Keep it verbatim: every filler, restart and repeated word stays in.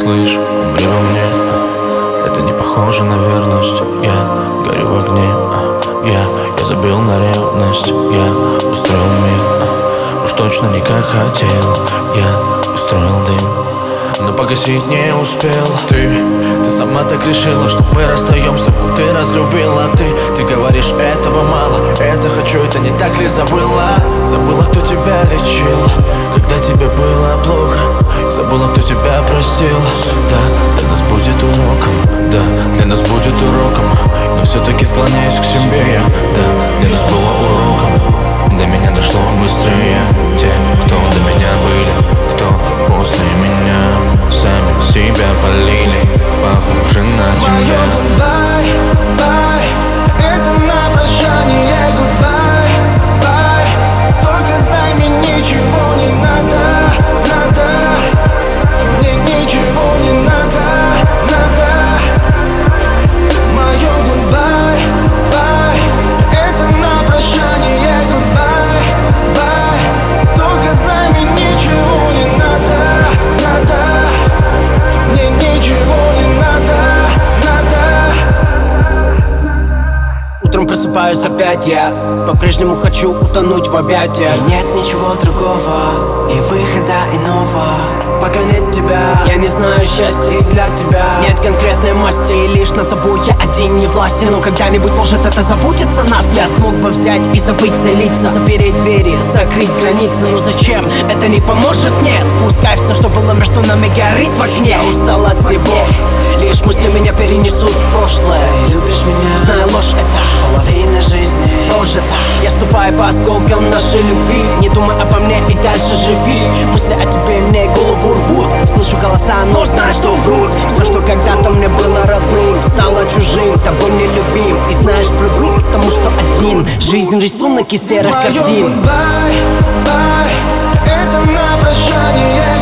слышь, умри во мне. Это не похоже на верность. Я горю в огне. Я, я забил на ревность. Я устроил мир, уж точно не как хотел. Я устроил дым, но погасить не успел. Ты, ты сама так решила, что мы расстаемся, но ты разлюбила. Ты, ты говоришь, этого мало, это хочу, это не так ли забыла? Забыла, кто тебя лечил, когда тебе было плохо. Забыла, кто тебя простил. Да, для нас будет уроком. Да, для нас будет уроком. Но все-таки склоняюсь к себе я. Да, для нас было уроком. До меня дошло быстрее. Те, кто до меня были, кто после меня, сами себя полили, похоже на тебя. Моё goodbye, bye, это на прощание goodbye, bye. Только знай, мне ничего не надо, надо. Мне ничего не надо, надо. Моё goodbye, bye, это на прощание goodbye, bye. Только знай, мне ничего не надо, надо. Мне ничего не надо, надо. Утром просыпаюсь опять я, по-прежнему хочу утонуть в объятиях. И нет ничего другого, и выхода иного, пока нет тебя. Я не знаю счастья и для тебя нет конкретной масти, и лишь на тобой я один не властен. Но когда-нибудь может это забудется нас. Я смог бы взять и забыть целиться, запереть двери, закрыть границы. Но зачем? Это не поможет, нет. Пускай все, что было между нами, горит в огне. Я устал от всего, лишь мысли меня перенесут в прошлое. И любишь меня, знаю, ложь это половина жизни прожита. Я ступаю по осколкам нашей любви. Не думай обо мне и дальше живи. Мысли о тебе мне голову рвут. Слышу голоса, но знаю, что врут. Все, что когда-то мне было родным, стало чужим, тобой нелюбим. И знаешь, привык к тому, что один. Жизнь рисунок из серых картин. Моё goodbye, bye, это на прощание.